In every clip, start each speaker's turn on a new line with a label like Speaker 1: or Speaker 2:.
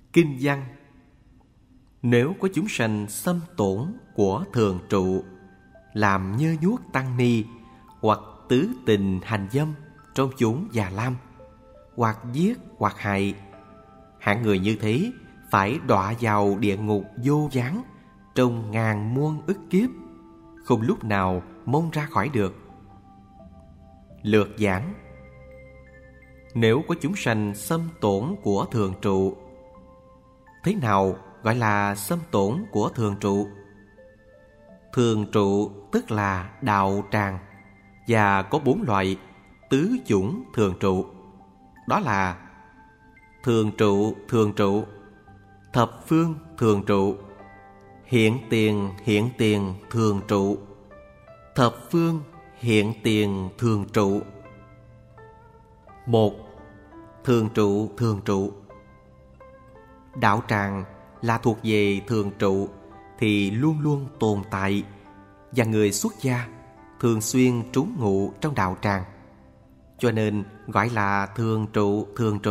Speaker 1: Kinh văn: nếu có chúng sanh xâm tổn của thường trụ, làm nhơ nhuốc tăng ni, hoặc tứ tình hành dâm trong chốn già lam, hoặc giết hoặc hại, hạng người như thế phải đọa vào địa ngục vô gián trong ngàn muôn ức kiếp, không lúc nào mong ra khỏi được. Lược giảng: nếu có chúng sanh xâm tổn của thường trụ. Thế nào gọi là xâm tổn của thường trụ? Thường trụ tức là đạo tràng, và có 4 loại tứ chủng thường trụ. Đó là thường trụ, thập phương thường trụ, hiện tiền thường trụ, thập phương hiện tiền thường trụ. 1. Thường trụ. Đạo tràng là thuộc về thường trụ thì luôn luôn tồn tại, và người xuất gia thường xuyên trú ngụ trong đạo tràng, cho nên gọi là thường trụ.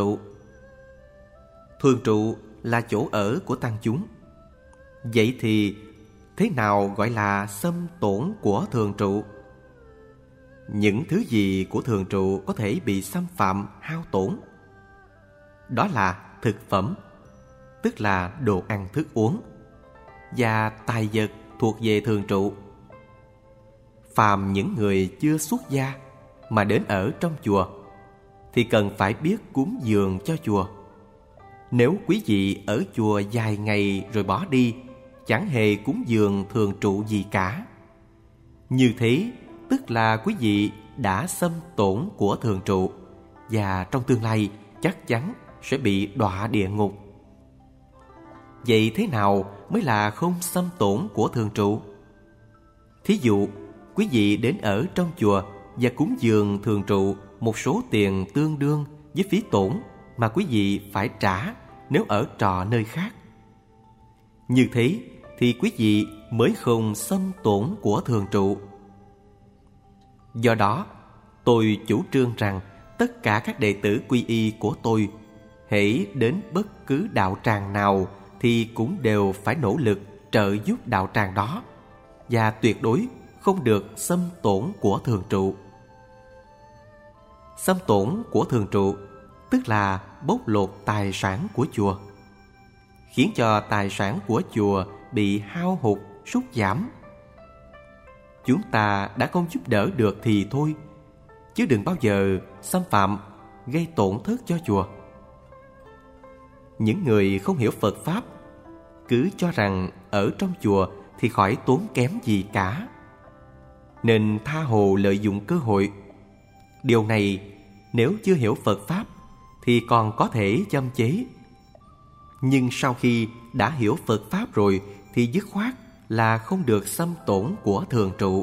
Speaker 1: Thường trụ là chỗ ở của tăng chúng. Vậy thì thế nào gọi là xâm tổn của thường trụ? Những thứ gì của thường trụ có thể bị xâm phạm, hao tổn? Đó là thực phẩm, tức là đồ ăn thức uống, và tài vật thuộc về thường trụ. Phàm những người chưa xuất gia mà đến ở trong chùa thì cần phải biết cúng dường cho chùa. Nếu quý vị ở chùa vài ngày rồi bỏ đi, chẳng hề cúng dường thường trụ gì cả, như thế tức là quý vị đã xâm tổn của thường trụ, và trong tương lai chắc chắn sẽ bị đọa địa ngục. Vậy thế nào mới là không xâm tổn của thường trụ? Thí dụ, quý vị đến ở trong chùa và cúng dường thường trụ một số tiền tương đương với phí tổn mà quý vị phải trả nếu ở trọ nơi khác. Như thế thì quý vị mới không xâm tổn của thường trụ. Do đó, tôi chủ trương rằng tất cả các đệ tử quy y của tôi, hễ đến bất cứ đạo tràng nào thì cũng đều phải nỗ lực trợ giúp đạo tràng đó, và tuyệt đối không được xâm tổn của thường trụ. Xâm tổn của thường trụ tức là bóc lột tài sản của chùa, khiến cho tài sản của chùa bị hao hụt, sút giảm. Chúng ta đã không giúp đỡ được thì thôi, chứ đừng bao giờ xâm phạm, gây tổn thất cho chùa. Những người không hiểu Phật Pháp cứ cho rằng ở trong chùa thì khỏi tốn kém gì cả, nên tha hồ lợi dụng cơ hội. Điều này nếu chưa hiểu Phật Pháp thì còn có thể châm chế, nhưng sau khi đã hiểu Phật Pháp rồi thì dứt khoát là không được xâm tổn của thường trụ.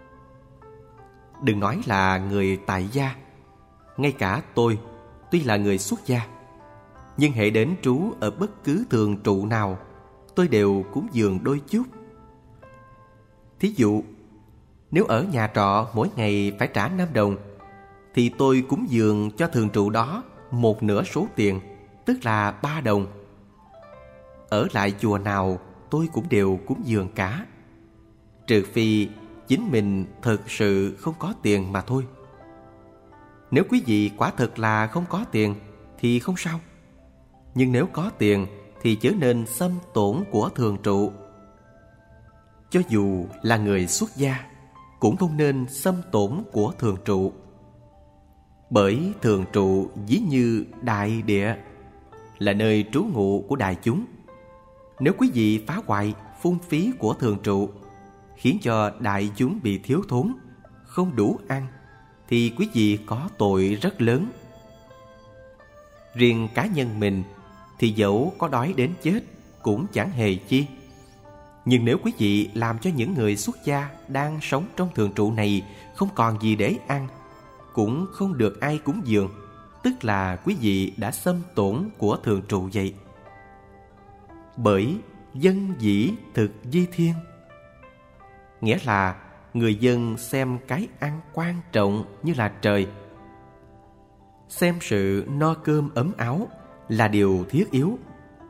Speaker 1: Đừng nói là người tại gia, ngay cả tôi, tuy là người xuất gia, nhưng hễ đến trú ở bất cứ thường trụ nào, tôi đều cúng dường đôi chút. Thí dụ, nếu ở nhà trọ mỗi ngày phải trả 5 đồng, thì tôi cúng dường cho thường trụ đó một nửa số tiền, tức là 3 đồng. Ở lại chùa nào tôi cũng đều cúng dường cả, trừ phi chính mình thực sự không có tiền mà thôi. Nếu quý vị quả thực là không có tiền thì không sao, nhưng nếu có tiền thì chớ nên xâm tổn của thường trụ. Cho dù là người xuất gia cũng không nên xâm tổn của thường trụ, bởi thường trụ ví như đại địa, là nơi trú ngụ của đại chúng. Nếu quý vị phá hoại, phung phí của thường trụ, khiến cho đại chúng bị thiếu thốn, không đủ ăn, thì quý vị có tội rất lớn. Riêng cá nhân mình thì dẫu có đói đến chết cũng chẳng hề chi. Nhưng nếu quý vị làm cho những người xuất gia đang sống trong thường trụ này không còn gì để ăn, cũng không được ai cúng dường, tức là quý vị đã xâm tổn của thường trụ vậy. Bởi dân dĩ thực di thiên, nghĩa là người dân xem cái ăn quan trọng như là trời, xem sự no cơm ấm áo là điều thiết yếu,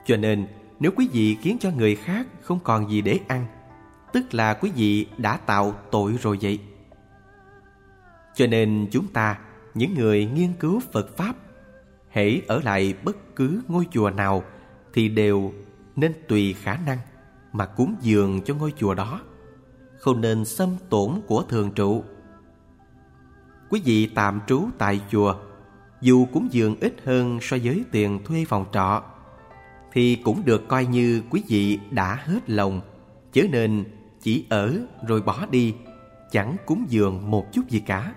Speaker 1: Cho nên nếu quý vị khiến cho người khác không còn gì để ăn, tức là quý vị đã tạo tội rồi vậy. Cho nên chúng ta, những người nghiên cứu Phật Pháp, hễ ở lại bất cứ ngôi chùa nào thì đều nên tùy khả năng mà cúng dường cho ngôi chùa đó, không nên xâm tổn của thường trụ. Quý vị tạm trú tại chùa, dù cúng dường ít hơn so với tiền thuê phòng trọ, thì cũng được coi như quý vị đã hết lòng, chớ nên chỉ ở rồi bỏ đi, chẳng cúng dường một chút gì cả.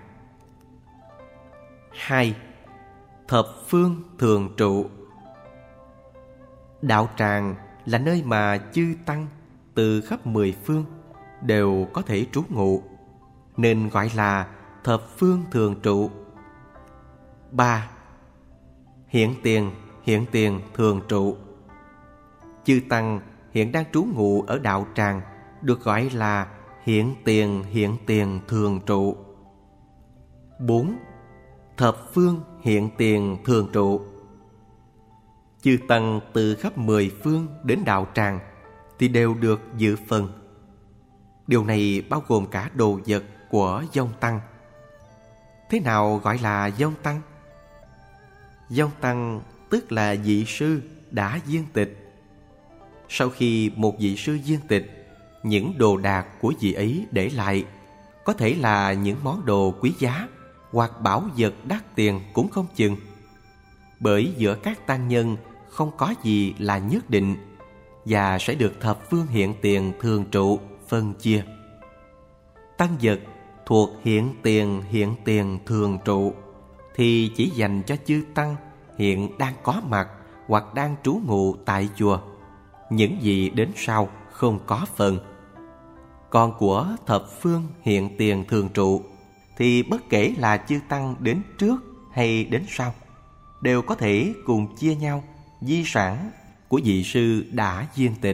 Speaker 1: 2. Thập phương thường trụ. Đạo tràng là nơi mà chư tăng từ khắp 10 phương đều có thể trú ngụ, nên gọi là thập phương thường trụ. 3. Hiện tiền thường trụ. Chư tăng hiện đang trú ngụ ở đạo tràng được gọi là hiện tiền thường trụ. 4. Thập phương hiện tiền thường trụ. Chư tăng từ khắp 10 phương đến đạo tràng thì đều được dự phần. Điều này bao gồm cả đồ vật của vong tăng. Thế nào gọi là vong tăng? Vong tăng tức là vị sư đã viên tịch. Sau khi một vị sư viên tịch, những đồ đạc của vị ấy để lại có thể là những món đồ quý giá hoặc bảo vật đắt tiền cũng không chừng. Bởi giữa các tăng nhân không có gì là nhất định, và sẽ được thập phương hiện tiền thường trụ phân chia. Tăng vật thuộc hiện tiền thường trụ thì chỉ dành cho chư tăng hiện đang có mặt hoặc đang trú ngụ tại chùa. Những gì đến sau không có phần. Còn của thập phương hiện tiền thường trụ thì bất kể là chư tăng đến trước hay đến sau, đều có thể cùng chia nhau di sản của vị sư đã viên tịch.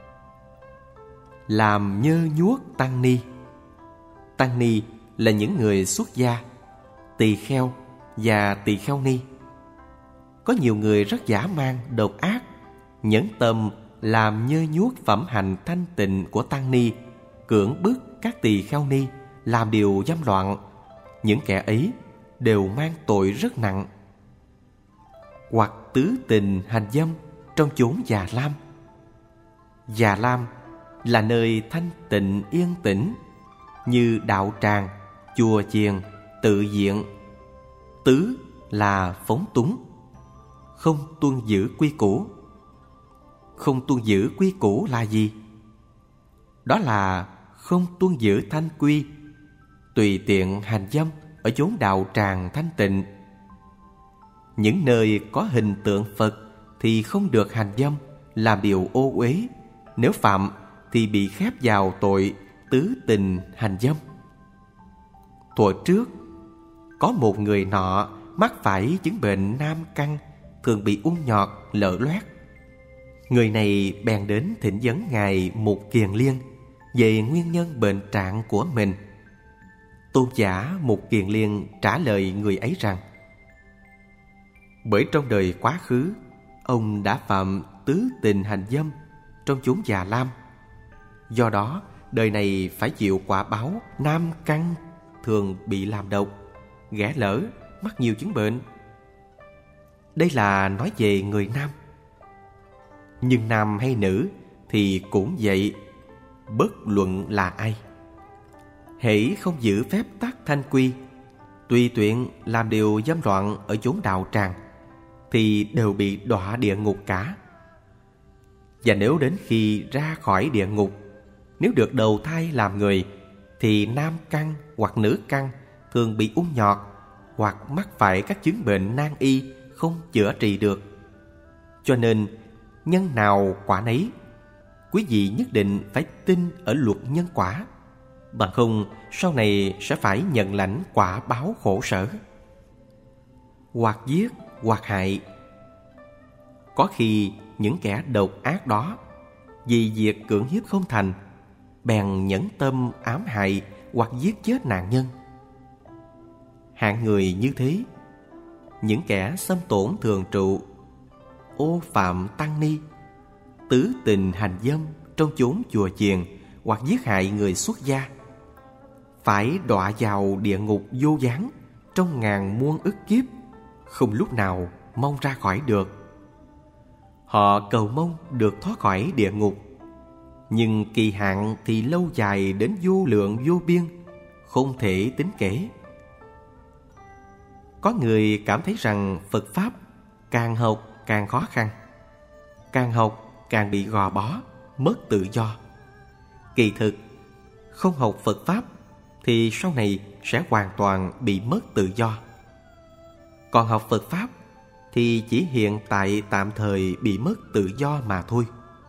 Speaker 1: Làm nhơ nhuốc tăng ni. Tăng ni là những người xuất gia, tỳ kheo và tỳ kheo ni. Có nhiều người rất dã man, độc ác, nhẫn tâm làm nhơ nhuốc phẩm hạnh thanh tịnh của tăng ni, cưỡng bức các tỳ kheo ni làm điều dâm loạn. Những kẻ ấy đều mang tội rất nặng. Hoặc tứ tình hành dâm trong chốn già lam. Già lam là nơi thanh tịnh yên tĩnh, như đạo tràng, chùa chiền, tự viện. Tứ là phóng túng, không tuân giữ quy củ. Không tuân giữ quy củ là gì? Đó là không tuân giữ thanh quy, tùy tiện hành dâm ở chốn đạo tràng thanh tịnh. Những nơi có hình tượng Phật thì không được hành dâm, làm điều ô uế. Nếu phạm thì bị khép vào tội tứ tình hành dâm. Thuở trước, có một người nọ mắc phải chứng bệnh nam căn, thường bị ung nhọt, lở loét. Người này bèn đến thỉnh vấn Ngài Mục Kiền Liên về nguyên nhân bệnh trạng của mình. Tôn giả Mục Kiền Liên trả lời người ấy rằng: bởi trong đời quá khứ, ông đã phạm tứ tình hành dâm trong chốn già lam. Do đó, đời này phải chịu quả báo nam căn, thường bị làm độc, ghẻ lỡ, mắc nhiều chứng bệnh. Đây là nói về người nam. Nhưng nam hay nữ thì cũng vậy, bất luận là ai. Hễ không giữ phép tắc thanh quy, tùy tiện làm điều dâm loạn ở chốn đạo tràng, thì đều bị đọa địa ngục cả. Và nếu đến khi ra khỏi địa ngục, nếu được đầu thai làm người, thì nam căn hoặc nữ căn thường bị ung nhọt hoặc mắc phải các chứng bệnh nan y không chữa trị được. Cho nên nhân nào quả nấy, quý vị nhất định phải tin ở luật nhân quả, bằng không sau này sẽ phải nhận lãnh quả báo khổ sở. Hoặc giết hoặc hại. Có khi những kẻ độc ác đó vì việc cưỡng hiếp không thành, bèn nhẫn tâm ám hại hoặc giết chết nạn nhân. Hạng người như thế, những kẻ xâm tổn thường trụ, ô phạm tăng ni, tứ tình hành dâm trong chốn chùa chiền hoặc giết hại người xuất gia, phải đọa vào địa ngục vô gián trong ngàn muôn ức kiếp, không lúc nào mong ra khỏi được. Họ cầu mong được thoát khỏi địa ngục, nhưng kỳ hạn thì lâu dài đến vô lượng vô biên, không thể tính kể. Có người cảm thấy rằng Phật Pháp càng học càng khó khăn, càng học càng bị gò bó, mất tự do. Kỳ thực, không học Phật Pháp thì sau này sẽ hoàn toàn bị mất tự do. Còn học Phật Pháp thì chỉ hiện tại tạm thời bị mất tự do mà thôi.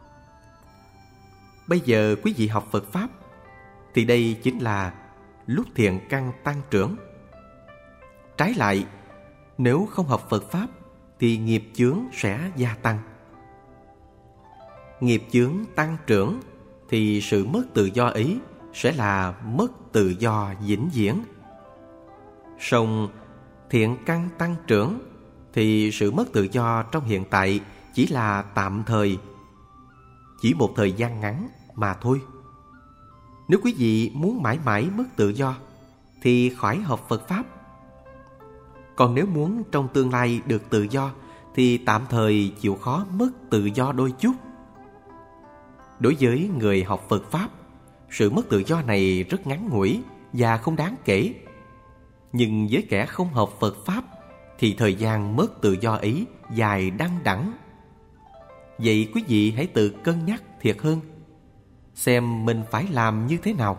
Speaker 1: Bây giờ quý vị học Phật Pháp thì đây chính là lúc thiện căn tăng trưởng. Trái lại, nếu không học Phật Pháp thì nghiệp chướng sẽ gia tăng. Nghiệp chướng tăng trưởng thì sự mất tự do ấy sẽ là mất tự do vĩnh viễn. Song thiện căn tăng trưởng thì sự mất tự do trong hiện tại chỉ là tạm thời, chỉ một thời gian ngắn mà thôi. Nếu quý vị muốn mãi mãi mất tự do thì khỏi học Phật Pháp. Còn nếu muốn trong tương lai được tự do thì tạm thời chịu khó mất tự do đôi chút. Đối với người học Phật Pháp, sự mất tự do này rất ngắn ngủi và không đáng kể. Nhưng với kẻ không học Phật Pháp thì thời gian mất tự do ấy dài đăng đẵng. Vậy quý vị hãy tự cân nhắc thiệt hơn, xem mình phải làm như thế nào.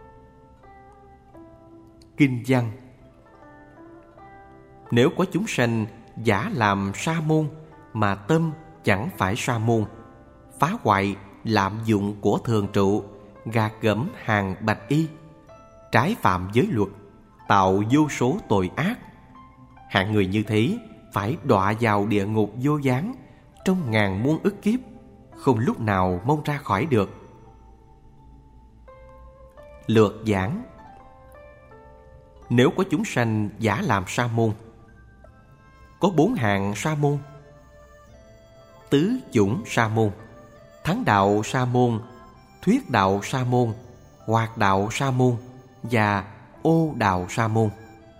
Speaker 1: Kinh văn: nếu có chúng sanh giả làm sa môn mà tâm chẳng phải sa môn, phá hoại lạm dụng của thường trụ, gạt gẫm hàng bạch y, trái phạm giới luật, tạo vô số tội ác, hạng người như thế phải đọa vào địa ngục vô gián trong ngàn muôn ức kiếp, không lúc nào mong ra khỏi được. Lược giảng: nếu có chúng sanh giả làm sa môn, có 4 hạng sa môn: tứ chủng sa môn, thắng đạo sa môn, thuyết đạo sa môn, hoạt đạo sa môn và ô đạo sa môn.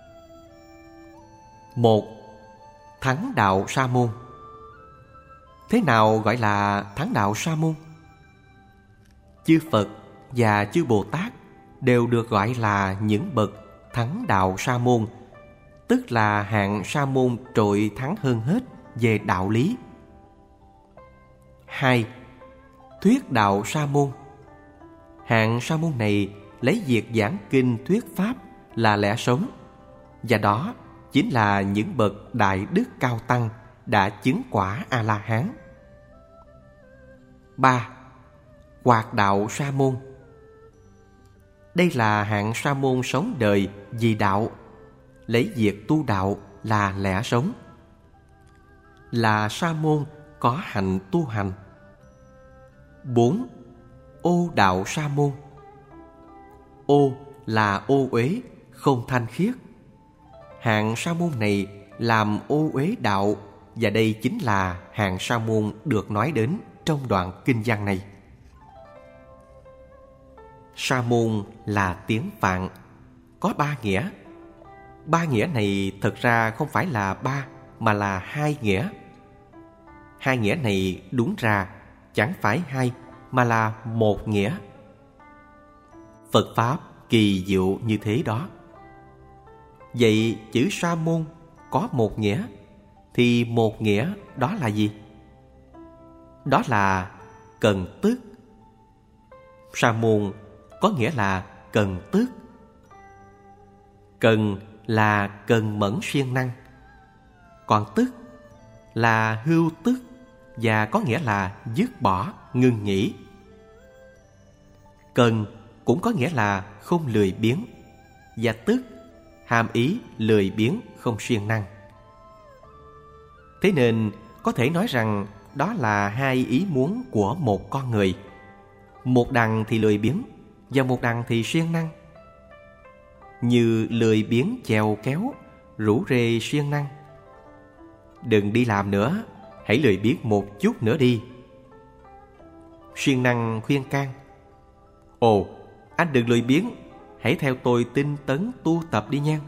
Speaker 1: 1. Thắng đạo sa môn. Thế nào gọi là thắng đạo sa môn? Chư Phật và chư Bồ Tát đều được gọi là những bậc thắng đạo sa môn, tức là hạng sa môn trội thắng hơn hết về đạo lý. 2. Thuyết đạo sa môn. Hạng sa môn này lấy việc giảng kinh thuyết pháp là lẽ sống, và đó chính là những bậc đại đức cao tăng đã chứng quả A-la-hán. 3. Hoạt đạo sa môn. Đây là hạng sa môn sống đời vì đạo, lấy việc tu đạo là lẽ sống, là sa môn có hạnh tu hành. 4. Ô đạo sa môn. Ô là ô uế, không thanh khiết. Hạng sa môn này làm ô uế đạo, và đây chính là hạng sa môn được nói đến trong đoạn kinh văn này. Sa môn là tiếng Phạn, có 3 nghĩa. 3 nghĩa này thật ra không phải là 3 mà là 2 nghĩa. 2 nghĩa này đúng ra chẳng phải 2 mà là 1 nghĩa. Phật Pháp kỳ diệu như thế đó. Vậy chữ sa môn có 1 nghĩa, thì 1 nghĩa đó là gì? Đó là cần tước. Sa môn có nghĩa là cần tước. Cần là cần mẫn siêng năng, còn tức là hưu tức, và có nghĩa là dứt bỏ, ngưng nghỉ. Cần cũng có nghĩa là không lười biếng, và tức hàm ý lười biếng, không siêng năng. Thế nên có thể nói rằng đó là 2 ý muốn của một con người. Một đằng thì lười biếng và một đằng thì siêng năng. Như lười biếng chèo kéo, rủ rê siêng năng. Đừng đi làm nữa, hãy lười biếng một chút nữa đi. Siêng năng khuyên can: Ồ, anh đừng lười biếng, hãy theo tôi tinh tấn tu tập đi nha.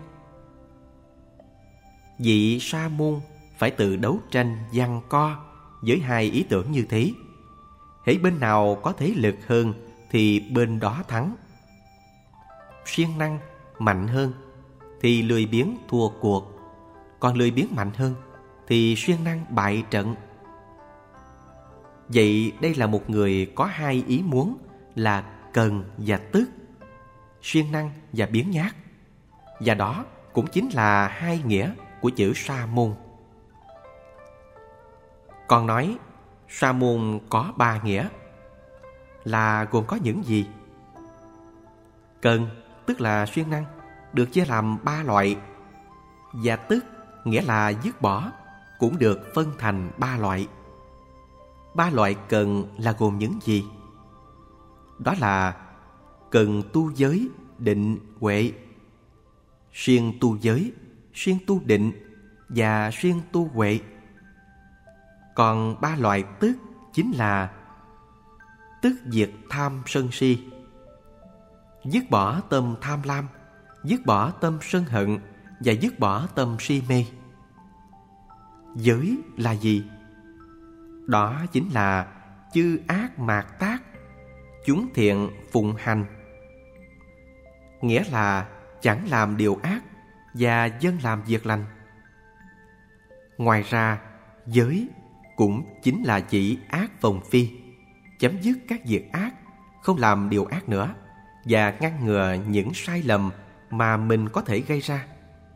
Speaker 1: Vị sa môn phải tự đấu tranh giằng co với hai ý tưởng như thế. Hễ bên nào có thế lực hơn thì bên đó thắng. Siêng năng mạnh hơn thì lười biếng thua cuộc, còn lười biếng mạnh hơn thì siêng năng bại trận. Vậy đây là một người có hai ý muốn là cần và tức, siêng năng và biếng nhác. Và đó cũng chính là hai nghĩa của chữ sa môn. Còn nói sa môn có ba nghĩa là gồm có những gì? Cần tức là siêng năng được chia làm ba loại, và tức nghĩa là dứt bỏ cũng được phân thành ba loại. Ba loại cần là gồm những gì? Đó là cần tu giới, định, huệ, siêng tu giới, siêng tu định và siêng tu huệ. Còn ba loại tức chính là tức diệt tham sân si, dứt bỏ tâm tham lam, dứt bỏ tâm sân hận và dứt bỏ tâm si mê. Giới là gì? Đó chính là chư ác mạt tác, chúng thiện phụng hành. Nghĩa là chẳng làm điều ác và dân làm việc lành. Ngoài ra, giới cũng chính là chỉ ác phòng phi, chấm dứt các việc ác, không làm điều ác nữa, và ngăn ngừa những sai lầm mà mình có thể gây ra.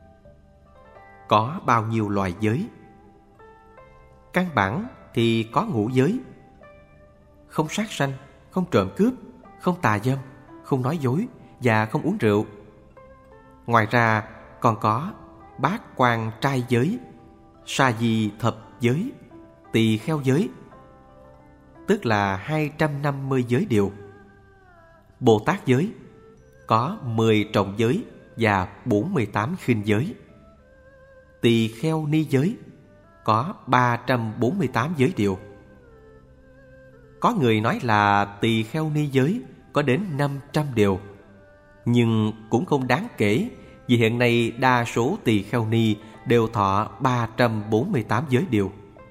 Speaker 1: Có bao nhiêu loài giới? Căn bản thì có ngũ giới: không sát sanh, không trộm cướp, không tà dâm, không nói dối và không uống rượu. Ngoài ra còn có bát quan trai giới, sa di thập giới, tỳ kheo giới, tức là 250 giới điều. Bồ Tát giới có 10 trọng giới và 48 khinh giới. Tỳ kheo ni giới có 348 giới điều. Có người nói là tỳ kheo ni giới có đến 500 điều, nhưng cũng không đáng kể, vì hiện nay đa số tỳ kheo ni đều thọ 348 giới điều.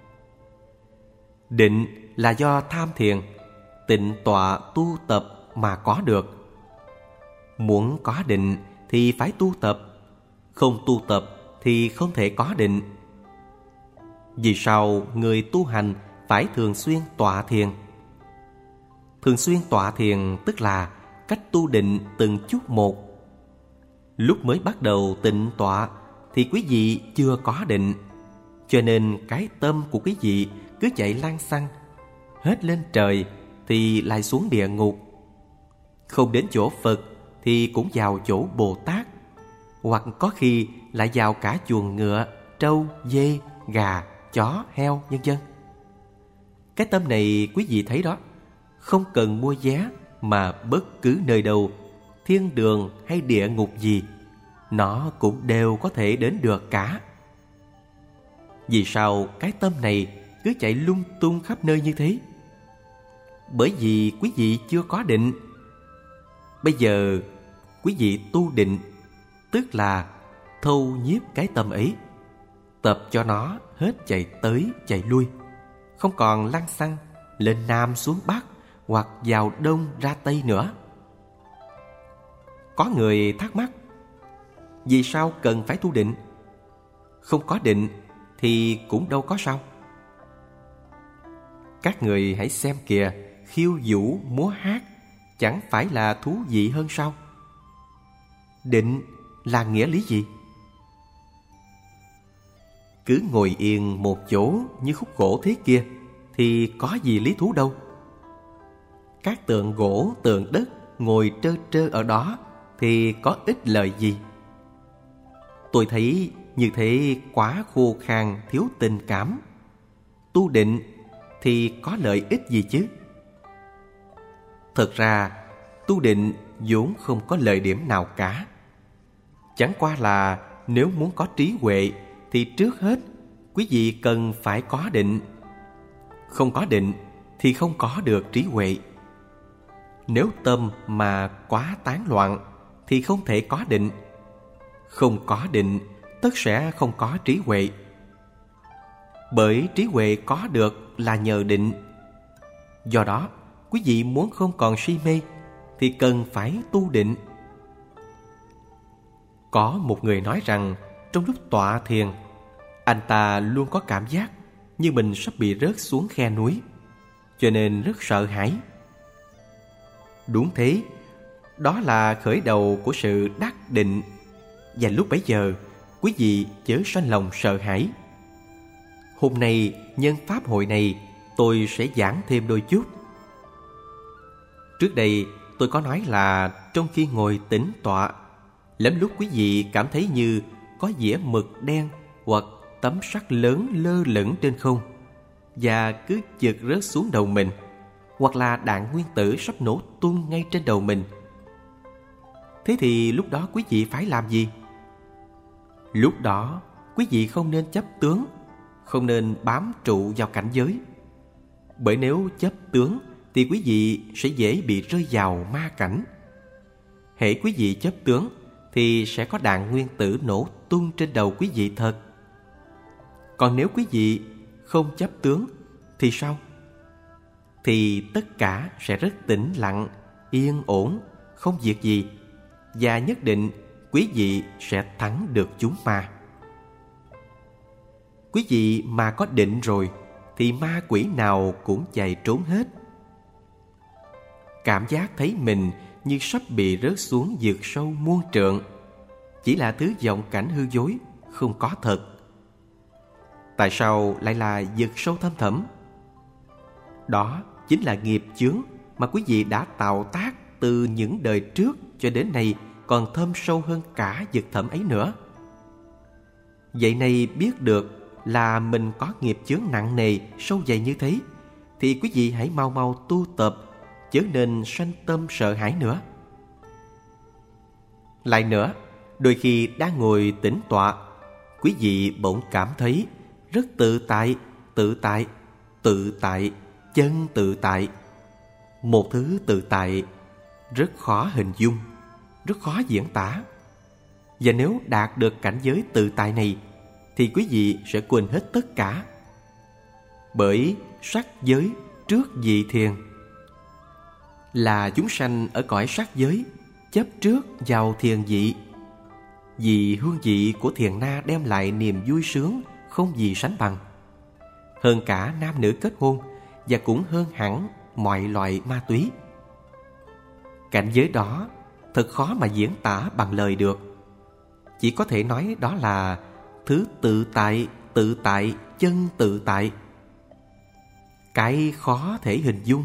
Speaker 1: Định là do tham thiền, tịnh tọa tu tập mà có được. Muốn có định thì phải tu tập, không tu tập thì không thể có định. Vì sao người tu hành phải thường xuyên tọa thiền? Thường xuyên tọa thiền tức là cách tu định từng chút một. Lúc mới bắt đầu tịnh tọa thì quý vị chưa có định, cho nên cái tâm của quý vị cứ chạy lăng xăng, hết lên trời thì lại xuống địa ngục, không đến chỗ Phật thì cũng vào chỗ Bồ Tát, hoặc có khi lại vào cả chuồng ngựa, trâu, dê, gà, chó, heo, vân vân. Cái tâm này quý vị thấy đó, không cần mua vé mà bất cứ nơi đâu, thiên đường hay địa ngục gì, nó cũng đều có thể đến được cả. Vì sao cái tâm này cứ chạy lung tung khắp nơi như thế? Bởi vì quý vị chưa có định. Bây giờ quý vị tu định, tức là thâu nhiếp cái tâm ấy, tập cho nó hết chạy tới chạy lui, không còn lăng xăng lên Nam xuống Bắc hoặc vào Đông ra Tây nữa. Có người thắc mắc, vì sao cần phải tu định? Không có định thì cũng đâu có sao. Các người hãy xem kìa, khiêu vũ múa hát chẳng phải là thú vị hơn sao? Định là nghĩa lý gì? Cứ ngồi yên một chỗ như khúc gỗ thế kia thì có gì lý thú đâu. Các tượng gỗ, tượng đất ngồi trơ trơ ở đó thì có ích lợi gì? Tôi thấy như thế quá khô khan, thiếu tình cảm. Tu định thì có lợi ích gì chứ? Thật ra tu định vốn không có lợi điểm nào cả. Chẳng qua là nếu muốn có trí huệ thì trước hết quý vị cần phải có định. Không có định thì không có được trí huệ. Nếu tâm mà quá tán loạn thì không thể có định. Không có định tất sẽ không có trí huệ. Bởi trí huệ có được là nhờ định. Do đó, quý vị muốn không còn si mê thì cần phải tu định. Có một người nói rằng trong lúc tọa thiền, anh ta luôn có cảm giác như mình sắp bị rớt xuống khe núi, cho nên rất sợ hãi. Đúng thế, đó là khởi đầu của sự đắc định. Và lúc bấy giờ, quý vị chớ sanh lòng sợ hãi. Hôm nay, nhân pháp hội này, tôi sẽ giảng thêm đôi chút. Trước đây, tôi có nói là trong khi ngồi tĩnh tọa, lắm lúc quý vị cảm thấy như có dĩa mực đen hoặc tấm sắt lớn lơ lửng trên không và cứ chực rớt xuống đầu mình, hoặc là đạn nguyên tử sắp nổ tung ngay trên đầu mình. Thế thì lúc đó quý vị phải làm gì? Lúc đó, quý vị không nên chấp tướng, không nên bám trụ vào cảnh giới. Bởi nếu chấp tướng thì quý vị sẽ dễ bị rơi vào ma cảnh. Hễ quý vị chấp tướng thì sẽ có đạn nguyên tử nổ tung trên đầu quý vị thật. Còn nếu quý vị không chấp tướng thì sao? Thì tất cả sẽ rất tĩnh lặng, yên ổn, không việc gì, và nhất định quý vị sẽ thắng được chúng ma. Quý vị mà có định rồi thì ma quỷ nào cũng chạy trốn hết. Cảm giác thấy mình như sắp bị rớt xuống vực sâu muôn trượng chỉ là thứ vọng cảnh hư dối, không có thật. Tại sao lại là vực sâu thâm thẳm? Đó chính là nghiệp chướng mà quý vị đã tạo tác từ những đời trước cho đến nay, còn thâm sâu hơn cả vực thẳm ấy nữa. Vậy này, biết được là mình có nghiệp chướng nặng nề sâu dày như thế thì quý vị hãy mau mau tu tập, chớ nên sanh tâm sợ hãi nữa. Lại nữa, đôi khi đang ngồi tĩnh tọa, quý vị bỗng cảm thấy rất tự tại, tự tại, tự tại, chân tự tại. Một thứ tự tại rất khó hình dung, rất khó diễn tả. Và nếu đạt được cảnh giới tự tại này thì quý vị sẽ quên hết tất cả. Bởi sắc giới trước vị thiền là chúng sanh ở cõi sắc giới chấp trước vào thiền vị. Vì hương vị của thiền na đem lại niềm vui sướng không gì sánh bằng, hơn cả nam nữ kết hôn, và cũng hơn hẳn mọi loại ma túy. Cảnh giới đó thật khó mà diễn tả bằng lời được. Chỉ có thể nói đó là thứ tự tại, chân tự tại. Cái khó thể hình dung,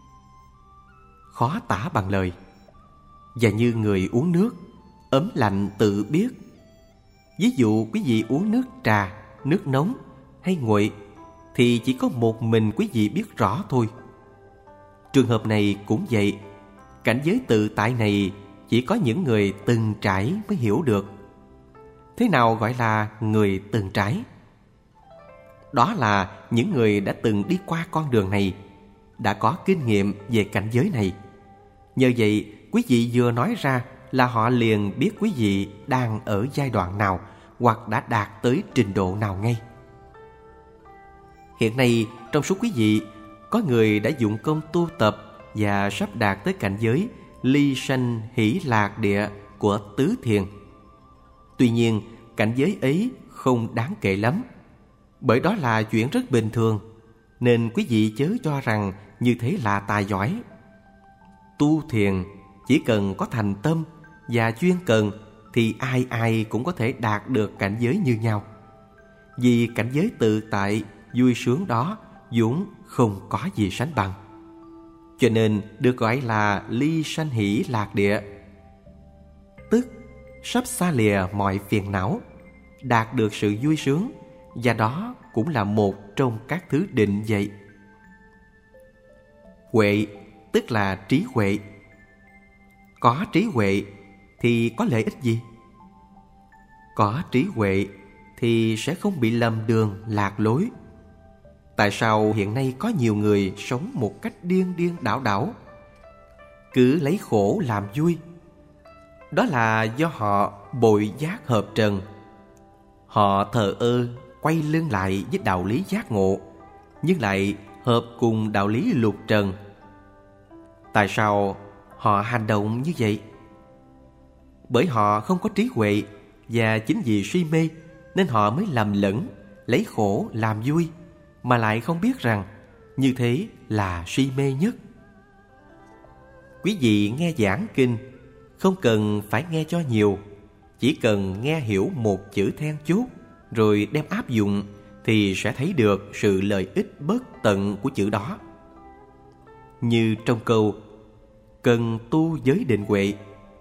Speaker 1: khó tả bằng lời. Và như người uống nước, ấm lạnh tự biết. Ví dụ quý vị uống nước trà, nước nóng hay nguội thì chỉ có một mình quý vị biết rõ thôi. Trường hợp này cũng vậy. Cảnh giới tự tại này chỉ có những người từng trải mới hiểu được. Thế nào gọi là người từng trải? Đó là những người đã từng đi qua con đường này, đã có kinh nghiệm về cảnh giới này. Nhờ vậy, quý vị vừa nói ra là họ liền biết quý vị đang ở giai đoạn nào hoặc đã đạt tới trình độ nào ngay. Hiện nay, trong số quý vị, có người đã dụng công tu tập và sắp đạt tới cảnh giới ly sanh hỷ lạc địa của tứ thiền. Tuy nhiên, cảnh giới ấy không đáng kể lắm, bởi đó là chuyện rất bình thường, nên quý vị chớ cho rằng như thế là tài giỏi. Tu thiền chỉ cần có thành tâm và chuyên cần thì ai ai cũng có thể đạt được cảnh giới như nhau. Vì cảnh giới tự tại, vui sướng đó vốn không có gì sánh bằng, cho nên được gọi là ly sanh hỷ lạc địa, tức sắp xa lìa mọi phiền não, đạt được sự vui sướng, và đó cũng là một trong các thứ định vậy. Huệ tức là trí huệ. Có trí huệ thì có lợi ích gì? Có trí huệ thì sẽ không bị lầm đường lạc lối. Tại sao hiện nay có nhiều người sống một cách điên điên đảo đảo, cứ lấy khổ làm vui? Đó là do họ bội giác hợp trần. Họ thờ ơ, quay lưng lại với đạo lý giác ngộ, nhưng lại hợp cùng đạo lý lục trần. Tại sao họ hành động như vậy? Bởi họ không có trí huệ, và chính vì suy mê nên họ mới lầm lẫn, lấy khổ làm vui, mà lại không biết rằng như thế là si mê nhất. Quý vị nghe giảng kinh không cần phải nghe cho nhiều, chỉ cần nghe hiểu một chữ then chốt rồi đem áp dụng thì sẽ thấy được sự lợi ích bất tận của chữ đó. Như trong câu cần tu giới định huệ,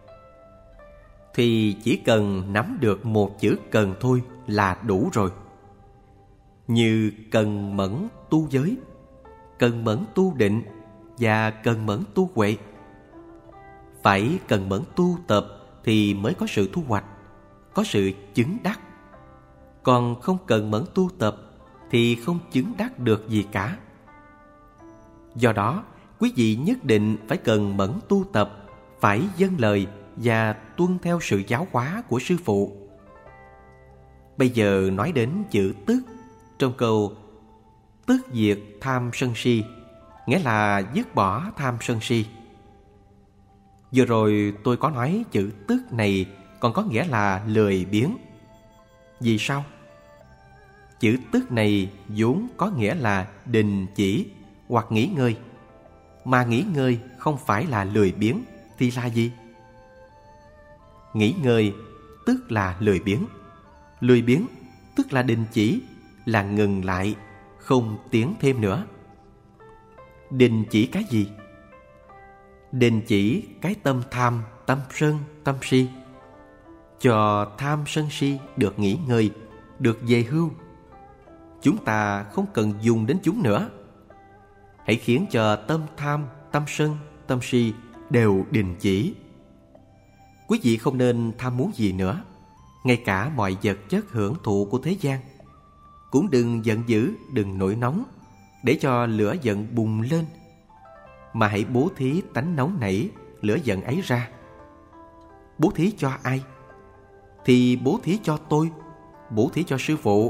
Speaker 1: thì chỉ cần nắm được một chữ cần thôi là đủ rồi. Như cần mẫn tu giới, cần mẫn tu định và cần mẫn tu huệ. Phải cần mẫn tu tập thì mới có sự thu hoạch, có sự chứng đắc. Còn không cần mẫn tu tập thì không chứng đắc được gì cả. Do đó, quý vị nhất định phải cần mẫn tu tập, phải vâng lời và tuân theo sự giáo hóa của sư phụ. Bây giờ nói đến chữ tức trong câu tức diệt tham sân si, nghĩa là dứt bỏ tham sân si. Vừa rồi tôi có nói chữ tức này còn có nghĩa là lười biếng. Vì sao? Chữ tức này vốn có nghĩa là đình chỉ hoặc nghỉ ngơi. Mà nghỉ ngơi không phải là lười biếng thì là gì? Nghỉ ngơi tức là lười biếng. Lười biếng tức là đình chỉ, là ngừng lại, không tiến thêm nữa. Đình chỉ cái gì? Đình chỉ cái tâm tham, tâm sân, tâm si, cho tham sân si được nghỉ ngơi, được về hưu. Chúng ta không cần dùng đến chúng nữa. Hãy khiến cho tâm tham, tâm sân, tâm si đều đình chỉ. Quý vị không nên tham muốn gì nữa, ngay cả mọi vật chất hưởng thụ của thế gian. Cũng đừng giận dữ, đừng nổi nóng, để cho lửa giận bùng lên, mà hãy bố thí tánh nóng nảy, lửa giận ấy ra. Bố thí cho ai? Thì bố thí cho tôi, bố thí cho sư phụ.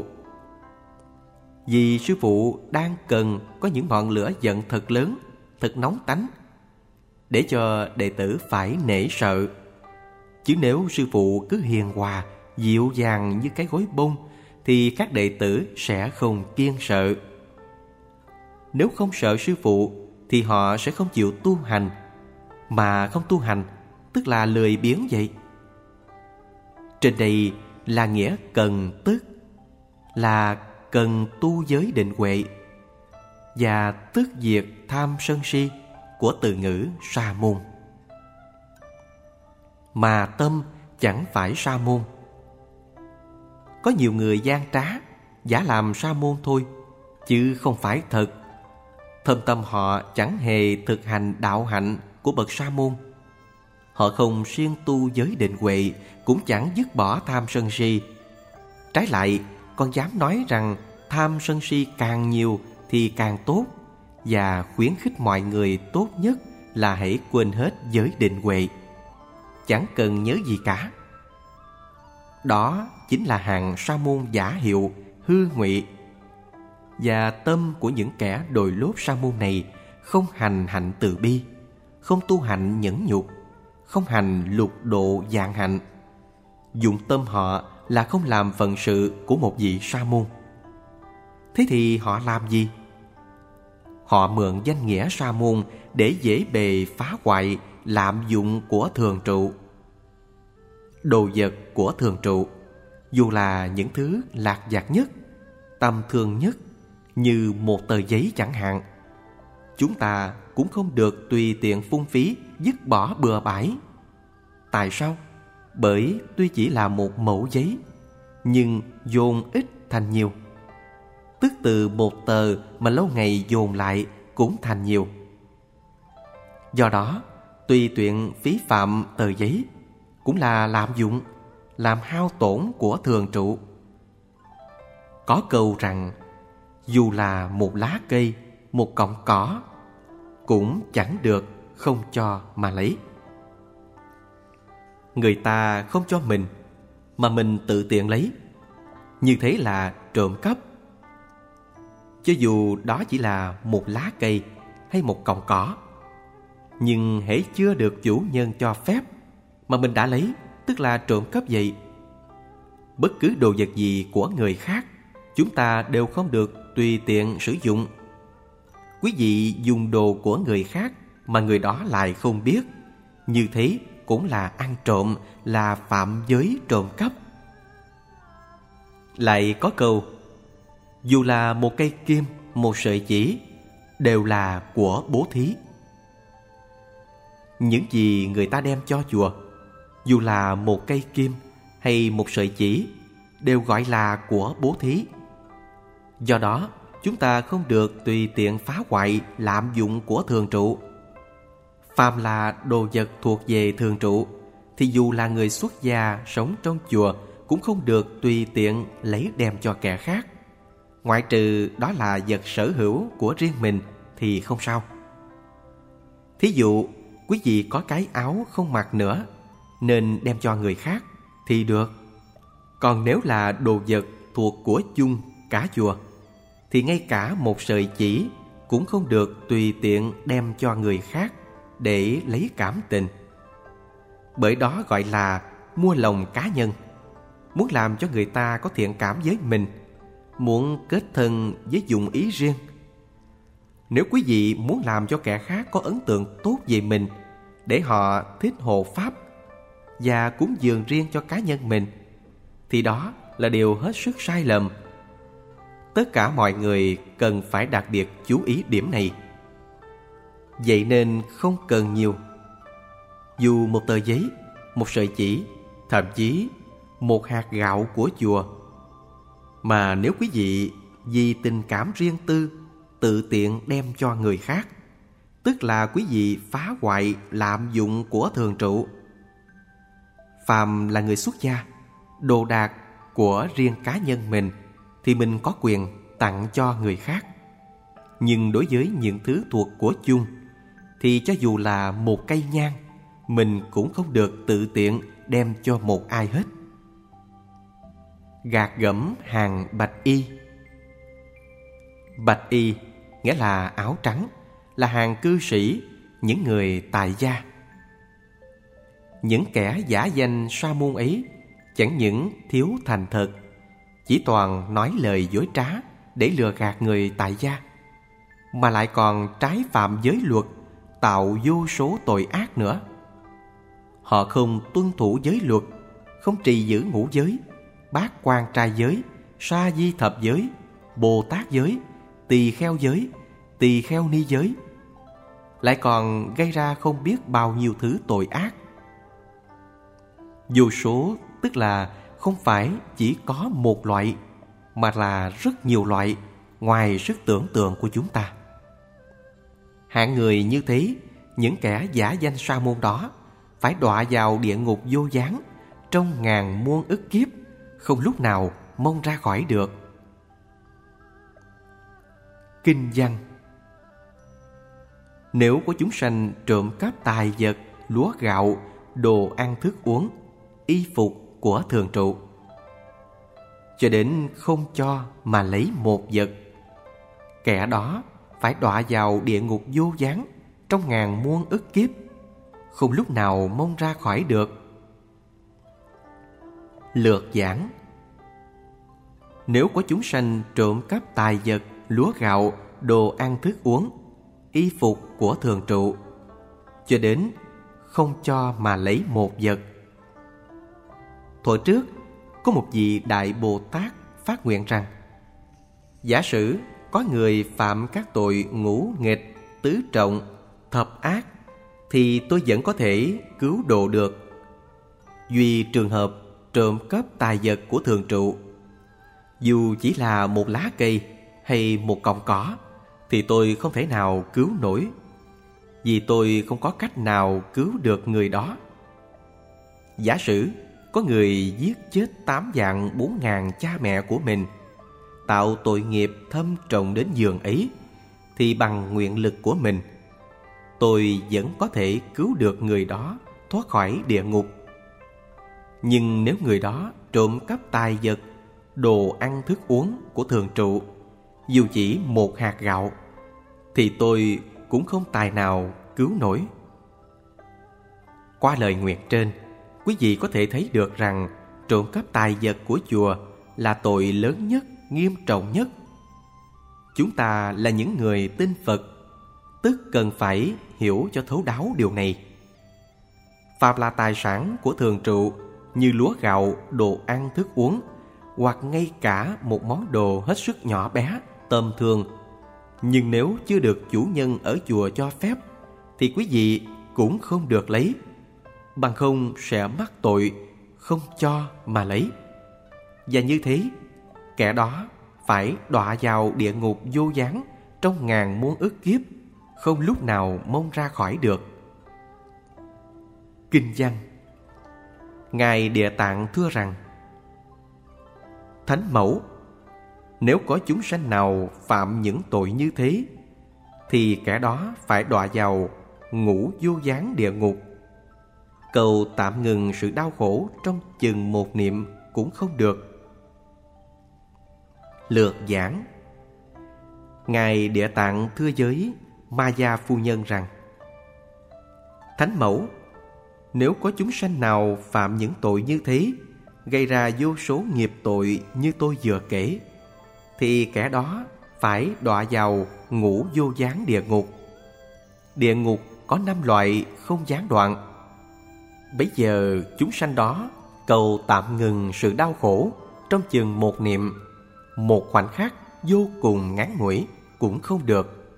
Speaker 1: Vì sư phụ đang cần có những ngọn lửa giận thật lớn, thật nóng tánh, để cho đệ tử phải nể sợ. Chứ nếu sư phụ cứ hiền hòa, dịu dàng như cái gối bông, thì các đệ tử sẽ không kiêng sợ. Nếu không sợ sư phụ thì họ sẽ không chịu tu hành. Mà không tu hành tức là lười biếng vậy. Trên đây là nghĩa cần tức, là cần tu giới định huệ, và tức diệt tham sân si của từ ngữ sa môn. Mà tâm chẳng phải sa môn. Có nhiều người gian trá, giả làm sa môn thôi, chứ không phải thật. Thâm tâm họ chẳng hề thực hành đạo hạnh của bậc sa môn. Họ không siêng tu giới định huệ, cũng chẳng dứt bỏ tham sân si. Trái lại, còn dám nói rằng tham sân si càng nhiều thì càng tốt, và khuyến khích mọi người tốt nhất là hãy quên hết giới định huệ, chẳng cần nhớ gì cả. Đó chính là hàng sa môn giả hiệu, hư ngụy. Và tâm của những kẻ đồi lốt sa môn này không hành hạnh từ bi, không tu hành nhẫn nhục, không hành lục độ vạn hạnh. Dụng tâm họ là không làm phận sự của một vị sa môn. Thế thì họ làm gì? Họ mượn danh nghĩa sa môn để dễ bề phá hoại lạm dụng của thường trụ. Đồ vật của thường trụ, dù là những thứ lạc vặt nhất, tầm thường nhất, như một tờ giấy chẳng hạn, chúng ta cũng không được tùy tiện phung phí, dứt bỏ bừa bãi. Tại sao? Bởi tuy chỉ là một mẩu giấy, nhưng dồn ít thành nhiều. Tức từ một tờ mà lâu ngày dồn lại cũng thành nhiều. Do đó, tùy tiện phí phạm tờ giấy cũng là lạm dụng, làm hao tổn của thường trụ. Có câu rằng dù là một lá cây, một cọng cỏ, cũng chẳng được không cho mà lấy. Người ta không cho mình, mà mình tự tiện lấy, như thế là trộm cắp. Cho dù đó chỉ là một lá cây hay một cọng cỏ, nhưng hễ chưa được chủ nhân cho phép mà mình đã lấy, tức là trộm cắp vậy. Bất cứ đồ vật gì của người khác, chúng ta đều không được tùy tiện sử dụng. Quý vị dùng đồ của người khác mà người đó lại không biết, như thế cũng là ăn trộm, là phạm giới trộm cắp. Lại có câu, dù là một cây kim, một sợi chỉ, đều là của bố thí. Những gì người ta đem cho chùa, dù là một cây kim hay một sợi chỉ, đều gọi là của bố thí. Do đó, chúng ta không được tùy tiện phá hoại, lạm dụng của thường trụ. Phàm là đồ vật thuộc về thường trụ, thì dù là người xuất gia sống trong chùa cũng không được tùy tiện lấy đem cho kẻ khác. Ngoại trừ đó là vật sở hữu của riêng mình thì không sao. Thí dụ, quý vị có cái áo không mặc nữa nên đem cho người khác thì được. Còn nếu là đồ vật thuộc của chung cả chùa, thì ngay cả một sợi chỉ cũng không được tùy tiện đem cho người khác để lấy cảm tình. Bởi đó gọi là mua lòng cá nhân, muốn làm cho người ta có thiện cảm với mình, muốn kết thân với dụng ý riêng. Nếu quý vị muốn làm cho kẻ khác có ấn tượng tốt về mình, để họ thích hộ pháp và cúng dường riêng cho cá nhân mình, thì đó là điều hết sức sai lầm. Tất cả mọi người cần phải đặc biệt chú ý điểm này. Vậy nên không cần nhiều. Dù một tờ giấy, một sợi chỉ, thậm chí một hạt gạo của chùa, mà nếu quý vị vì tình cảm riêng tư tự tiện đem cho người khác, tức là quý vị phá hoại lạm dụng của thường trụ. Phàm là người xuất gia, đồ đạc của riêng cá nhân mình thì mình có quyền tặng cho người khác. Nhưng đối với những thứ thuộc của chung, thì cho dù là một cây nhang, mình cũng không được tự tiện đem cho một ai hết. Gạt gẫm hàng bạch y. Bạch y nghĩa là áo trắng, là hàng cư sĩ, những người tại gia. Những kẻ giả danh sa môn ấy chẳng những thiếu thành thật, chỉ toàn nói lời dối trá để lừa gạt người tại gia, mà lại còn trái phạm giới luật, tạo vô số tội ác nữa. Họ không tuân thủ giới luật, không trì giữ ngũ giới, bát quan trai giới, sa di thập giới, Bồ Tát giới, tỳ kheo giới, tỳ kheo ni giới, lại còn gây ra không biết bao nhiêu thứ tội ác. Vô số tức là không phải chỉ có một loại, mà là rất nhiều loại, ngoài sức tưởng tượng của chúng ta. Hạng người như thế, những kẻ giả danh sa môn đó, phải đọa vào địa ngục vô gián trong ngàn muôn ức kiếp, không lúc nào mong ra khỏi được. Kinh văn. Nếu có chúng sanh trộm cắp tài vật, lúa gạo, đồ ăn thức uống, y phục của thường trụ, cho đến không cho mà lấy một vật, kẻ đó phải đọa vào địa ngục vô gián trong ngàn muôn ức kiếp, không lúc nào mong ra khỏi được. Lược giảng. Nếu có chúng sanh trộm cắp tài vật, lúa gạo, đồ ăn thức uống, y phục của thường trụ, cho đến không cho mà lấy một vật. Thuở trước, có một vị Đại Bồ Tát phát nguyện rằng, giả sử có người phạm các tội ngũ nghịch, tứ trọng, thập ác, thì tôi vẫn có thể cứu độ được. Duy trường hợp trộm cắp tài vật của thường trụ, dù chỉ là một lá cây hay một cọng cỏ, thì tôi không thể nào cứu nổi, vì tôi không có cách nào cứu được người đó. Giả sử có người giết chết 8 vạn 4 ngàn cha mẹ của mình, tạo tội nghiệp thâm trọng đến giường ấy, thì bằng nguyện lực của mình, tôi vẫn có thể cứu được người đó thoát khỏi địa ngục. Nhưng nếu người đó trộm cắp tài vật, đồ ăn thức uống của thường trụ, dù chỉ một hạt gạo, thì tôi cũng không tài nào cứu nổi. Qua lời nguyện trên, quý vị có thể thấy được rằng trộm cắp tài vật của chùa là tội lớn nhất, nghiêm trọng nhất. Chúng ta là những người tin Phật, tức cần phải hiểu cho thấu đáo điều này. Phạm là tài sản của thường trụ như lúa gạo, đồ ăn thức uống, hoặc ngay cả một món đồ hết sức nhỏ bé, tầm thường, nhưng nếu chưa được chủ nhân ở chùa cho phép, thì quý vị cũng không được lấy, bằng không sẽ mắc tội không cho mà lấy. Và như thế, kẻ đó phải đọa vào địa ngục vô gián trong ngàn muôn ức kiếp, không lúc nào mong ra khỏi được. Kinh văn. Ngài Địa Tạng thưa rằng: Thánh mẫu, nếu có chúng sanh nào phạm những tội như thế, thì kẻ đó phải đọa vào ngũ vô gián địa ngục. Cầu tạm ngừng sự đau khổ trong chừng một niệm cũng không được. Lược giảng. Ngài Địa Tạng thưa với Ma-gia phu nhân rằng: Thánh mẫu, nếu có chúng sanh nào phạm những tội như thế, gây ra vô số nghiệp tội như tôi vừa kể, thì kẻ đó phải đọa vào ngũ vô gián địa ngục. Địa ngục có 5 loại không gián đoạn. Bấy giờ chúng sanh đó cầu tạm ngừng sự đau khổ trong chừng một niệm, một khoảnh khắc vô cùng ngắn ngủi cũng không được.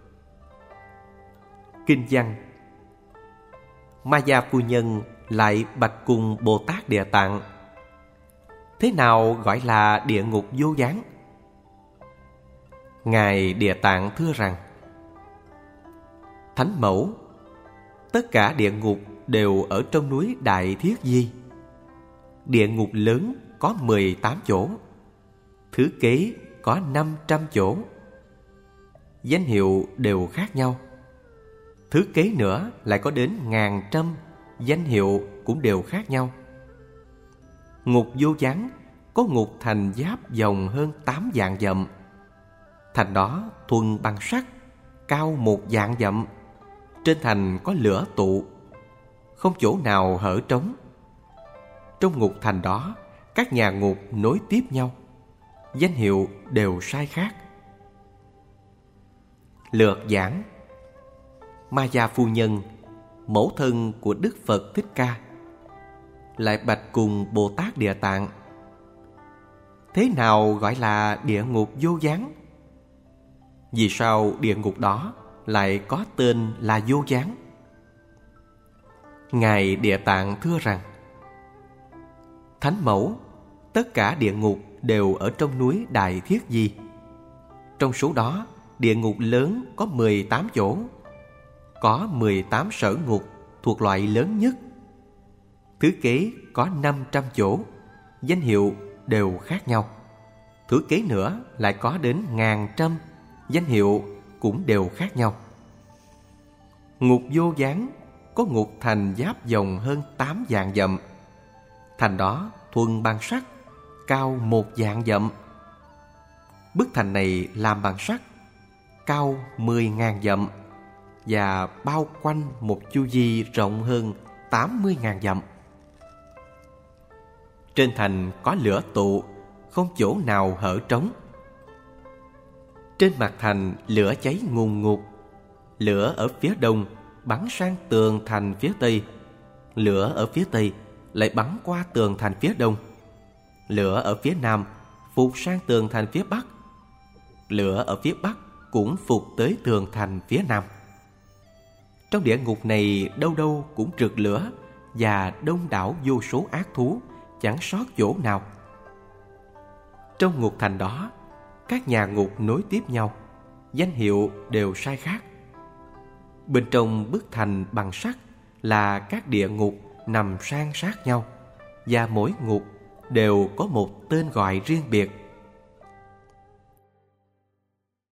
Speaker 1: Kinh văn. Ma-gia phu nhân lại bạch cùng Bồ Tát Địa Tạng: Thế nào gọi là địa ngục vô gián? Ngài Địa Tạng thưa rằng: Thánh mẫu, tất cả địa ngục đều ở trong núi Đại Thiết Di. Địa ngục lớn có 18 chỗ, thứ kế có 500 chỗ. Danh hiệu đều khác nhau. Thứ kế nữa lại có đến 1.000 danh hiệu cũng đều khác nhau. Ngục vô gián có ngục thành giáp vòng hơn 8 vạn dặm. Thành đó thuần bằng sắt, cao 1 vạn dặm. Trên thành có lửa tụ, không chỗ nào hở trống. Trong ngục thành đó, các nhà ngục nối tiếp nhau, danh hiệu đều sai khác. Lược giảng. Ma-gia phu nhân, mẫu thân của Đức Phật Thích Ca, lại bạch cùng Bồ Tát Địa Tạng: Thế nào gọi là địa ngục vô gián? Vì sao địa ngục đó lại có tên là vô gián? Ngài Địa Tạng thưa rằng: Thánh mẫu, tất cả địa ngục đều ở trong núi Đại Thiết Di. Trong số đó, địa ngục lớn có 18 chỗ, có 18 sở ngục thuộc loại lớn nhất. Thứ kế có 500 chỗ, danh hiệu đều khác nhau. Thứ kế nữa lại có đến 1.000 danh hiệu cũng đều khác nhau. Ngục vô gián có ngục thành giáp vòng hơn 8 vạn dặm. Thành đó thuần bằng sắt, cao 1 vạn dặm. Bức thành này làm bằng sắt, cao 10.000 dặm và bao quanh một chu vi rộng hơn 80.000 dặm. Trên thành có lửa tụ, không chỗ nào hở trống. Trên mặt thành lửa cháy ngùn ngụt. Lửa ở phía đông bắn sang tường thành phía tây, lửa ở phía tây lại bắn qua tường thành phía đông. Lửa ở phía nam phục sang tường thành phía bắc. Lửa ở phía bắc cũng phục tới tường thành phía nam. Trong địa ngục này đâu đâu cũng rực lửa và đông đảo vô số ác thú, chẳng sót chỗ nào. Trong ngục thành đó, các nhà ngục nối tiếp nhau, danh hiệu đều sai khác. Bên trong bức thành bằng sắt là các địa ngục nằm san sát nhau, và mỗi ngục đều có một tên gọi riêng biệt.